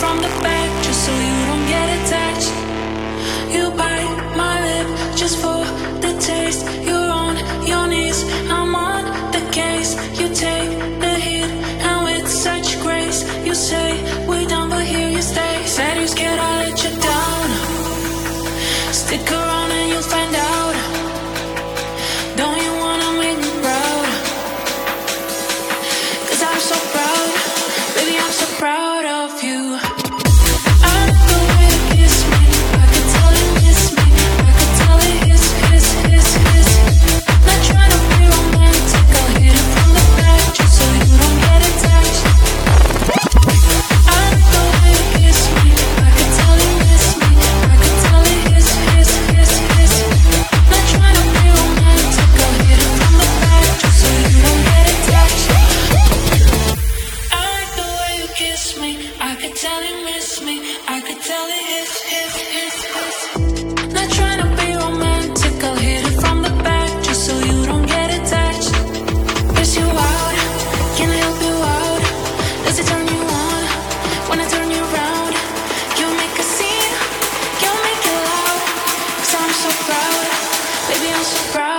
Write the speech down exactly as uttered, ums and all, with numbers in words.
from the back just so you don't get attached. You bite my lip just for the taste. You're on your knees, I'm on the case. You take the hit and with such grace you say we're done, but here you stay. Said you're scared I'll let you down. Stick around and you'll find out. Don't you wanna make me proud? Cause I'm so proud, baby, I'm so proud of you. I like the way you kiss me, I can tell you miss me, I can tell it hiss, hiss, hiss, hiss. Not trying to be romantic, I'll hit it from the back just so you don't get attached. I like the way you kiss me, I can tell you miss me, I can tell it hiss, hiss, hiss, hiss. Not trying to be romantic, I'll hit it from the back just so you don't get attached. I like the way you kiss me, I could tell you miss me, I could tell it hiss, hiss, hiss, hiss. Not trying to be romantic, I'll hit it from the back just so you don't get attached. Press you out, can I help you out? Does it turn you on when I turn you around? You make a scene, you make it loud. Cause I'm so proud, baby, I'm so proud.